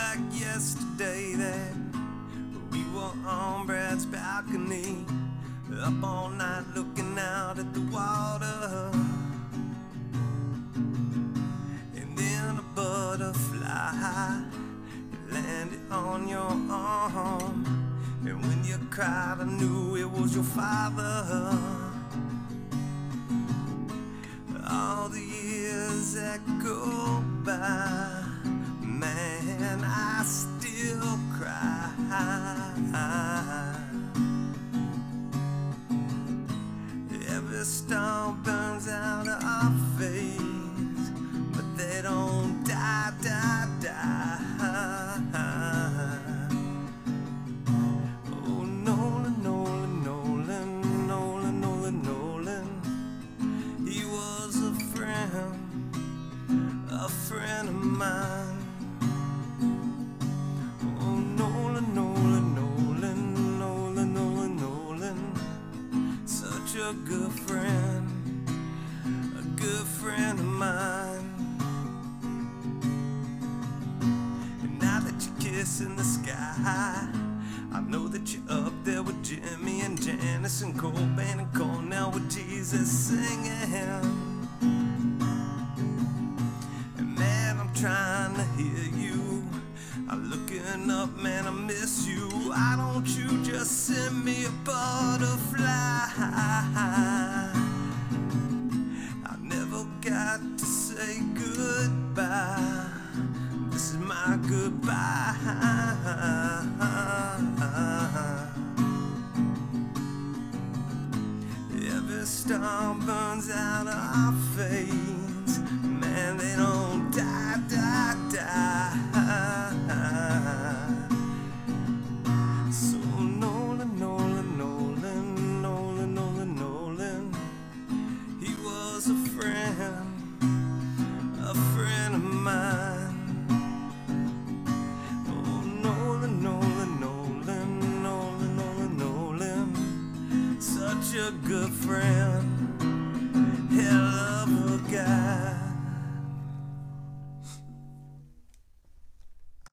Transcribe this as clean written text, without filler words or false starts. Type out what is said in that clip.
like yesterday that we were on Brad's balcony, up all night looking out at the water. And then a butterfly landed on your arm, and when you cried I knew it was your father. All the years that go by, man, I still cry. Every storm burns out of our face, but they don't die, die, die. Oh, Nolan, Nolan, Nolan, Nolan, Nolan, Nolan. He was a friend of mine. Oh, Nolan, Nolan, Nolan, Nolan, Nolan, Nolan. Such a good friend of mine. And now that you're kissing the sky, I know that you're up there with Jimmy and Janice and Cobain and Cornell with Jesus singing. And man, I'm trying to hear you. I'm looking up, man, I miss you. Why don't you just send me a butterfly? I never got to say goodbye. This is my goodbye. Every star burns out of our fades, man, they don't die, die, die. So Nolan, Nolan, Nolan, Nolan, Nolan, Nolan. He was a friend of mine. Oh, Nolan, Nolan, Nolan, Nolan, Nolan, Nolan. Such a good friend.